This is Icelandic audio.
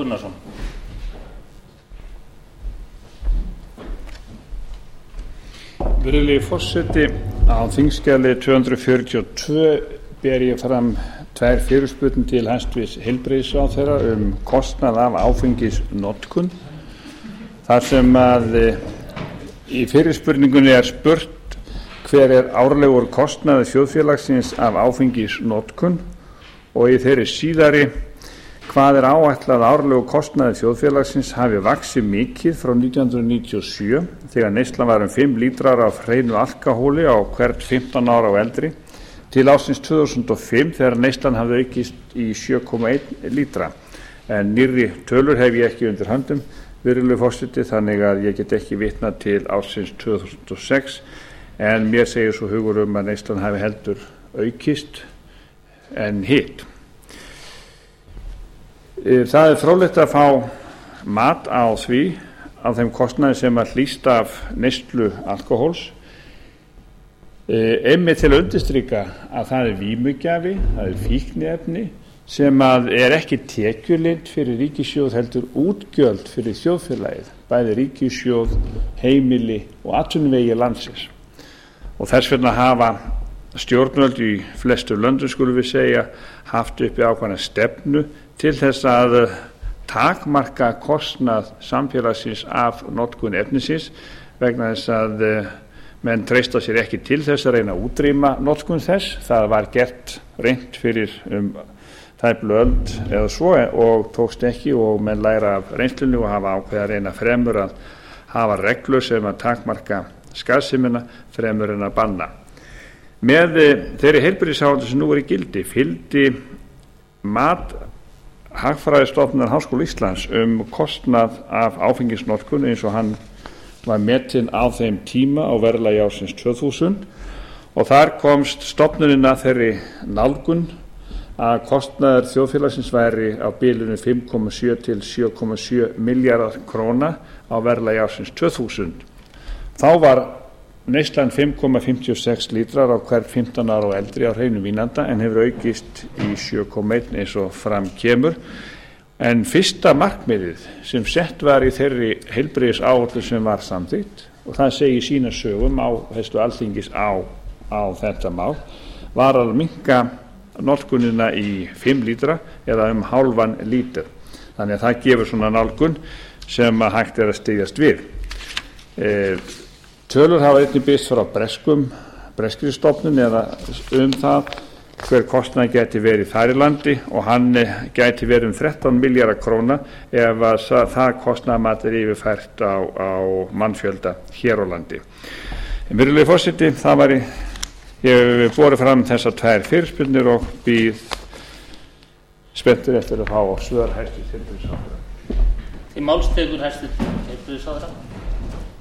Gunnarsson. Virðulegi forseti, á þingskjali 242 ber ég fram tvær fyrirspurnir til hæstvirts heilbrigðisráðherra kostnað af áfengisnotkun. Þar sem að í fyrirspurningunni spurt hver árlegur kostnaður þjóðfélagsins af áfengisnotkun og í þeirri síðari hvað áætlað árlegur kostnaður þjóðfélagsins hafi vaxið mikið frá 1997 þegar neyslan var 5 lítrar af hreinu alkóhóli á hvern 15 ára og eldri til ársins 2005 þegar neyslan hafði aukist í 7,1 lítra. En nýrri tölur hef ég ekki undir höndum, virðulegi forseti, þannig að ég get ekki vitnað til ársins 2006 en mér segir svo hugur að neyslan hafi heldur aukist en hitt. Það fróðlegt að fá mat á þeim kostnaði sem að hlýst af neyslu alkóhóls, einmitt til að undirstrika að það vímugjafi, það fíkniefni sem að ekki tekjulind fyrir ríkissjóð heldur útgjöld fyrir þjóðfélagið, bæði ríkissjóð, heimili og atvinnuvegi landsins. Og þess vegna hafa stjórnvöld í flestu löndum, skulum við segja, haft uppi ákveðna stefnu til þess að takmarka kostnað samfélagsins af notkun efnisins vegna þess að menn treysta sér ekki til þess að reyna að útrýma notkun þess. Það var reynt fyrir tæplega öld eða svo og tókst ekki og menn læra af reynslunni og hafa ákveðið að reyna fremur að hafa reglur sem að takmarka skaðsemina fremur en að banna. Með þeirri heilbrigðisáætlun sem nú í gildi fylgdi mat Hagfræðistofnunar Háskóla Íslands kostnað af áfengisnotkun eins og hann var metinn á þeim tíma á verðlagi ársins 2000 og þar komst stofnunin að þeirri nálgun að kostnaður þjóðfélagsins væri á bilinu 5,7 til 7,7 milljarðar króna á verðlagi ársins 2000. Þá var neyslan 5,56 lítrar á hvern 15 ára og eldri á hreinu vínanda en hefur aukist í 7,1 eins og fram kemur. En fyrsta markmiðið sem sett var í þeirri heilbrigðisáætlun sem var samþykkt, og það segir sína sögum á þessu alþingis á þetta mál, var að minnka notkunina í 5 lítra eða hálfan lítur. Þannig að það gefur svona nálgun sem hægt að styðjast við. Tölur hafa einnig birst frá breskri stofnun eða það hver kostnaður gæti verið þar í landi og hann gæti verið 13 milljarðar króna ef það kostnaðarmat yfirfært á mannfjölda hér á landi. Virðulegi forseti, ég hef borið fram þessar tvær fyrirspurnir og bíð spenntur eftir að fá svör hæstvirts heilbrigðisráðherra. Til máls tekur hæstvirtur heilbrigðisráðherra.